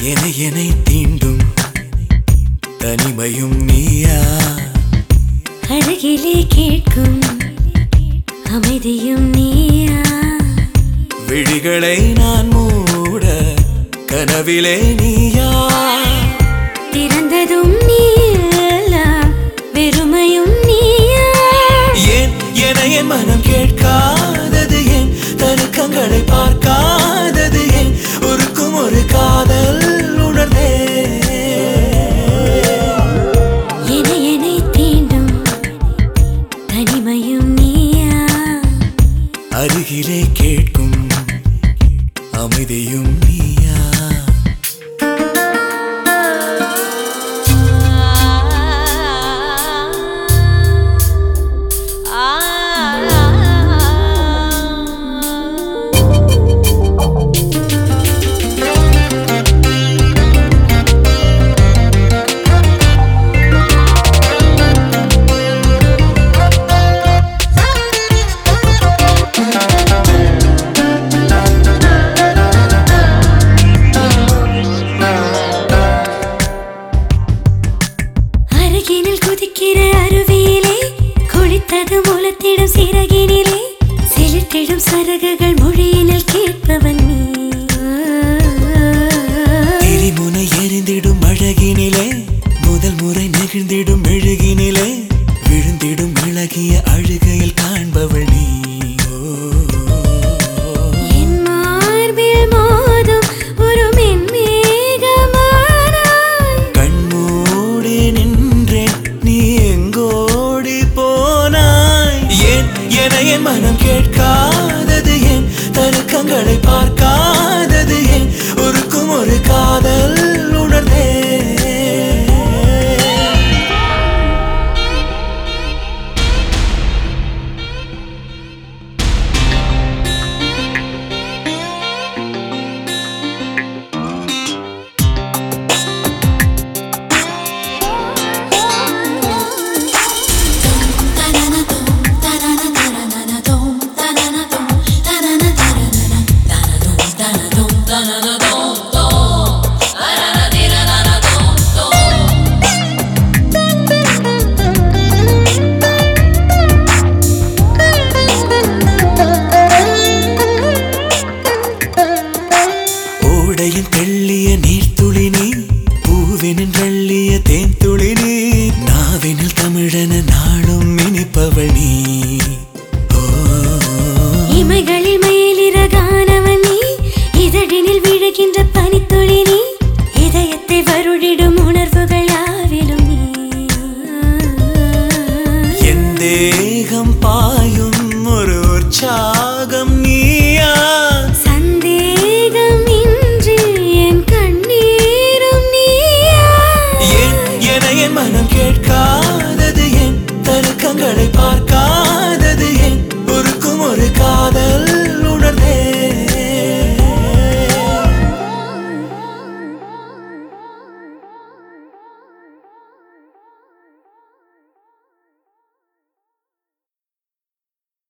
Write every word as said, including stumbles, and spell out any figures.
என்னை என்னை தீண்டும் தனிமையும் நீயா அழகிலே கேட்கும் அமைதியும் நீயா விழிகளை நான் மூட கனவிலே நீயா திறந்ததும் நீயா வெறுமையும் நீயா ஏன் என என் மனம் கேட்காதது ஏன் தருக்கங்களை பார்க்காதது ஏன் ஒருக்கும் ஒரு காதல் உணர்ந்தே என்னை என்னை தீண்டும் தனிமையும் நீயா அருகிலே கேட்கும் அமைதியும் நீயா குதிக்கிற அருவியிலே குளித்தது மூலத்திடும் சிறகினிலே செலுத்திடும் சரகுகள் மொழியினில் கேட்பவன் நீ திரிமுனை எரிந்திடும் அழகினிலே முதல் முறை நெகிழ்ந்திடும் மெழுகினிலே விழுந்திடும் இழகிய அழுகையில் காண்பவள் நீ என் மார்பில் மோதும் ஒரு மென்மேகமானாய் கண்மூடி நின்றேன் நீ எங்கோடி போனாய் ஏன் என என் மனம் கேட்காதது ஏன் தருக்கங்களை பார்க்காதது ஏன் ஒருக்கும் ஒரு காதல் உணர்ந்தே ஓடையின் தெள்ளிய நீர்த்துளி நீ பூவினின் வெள்ளிய தேன் துளி நீ நாவினில் தமிழன நாளும் இனிப்பவள் நீ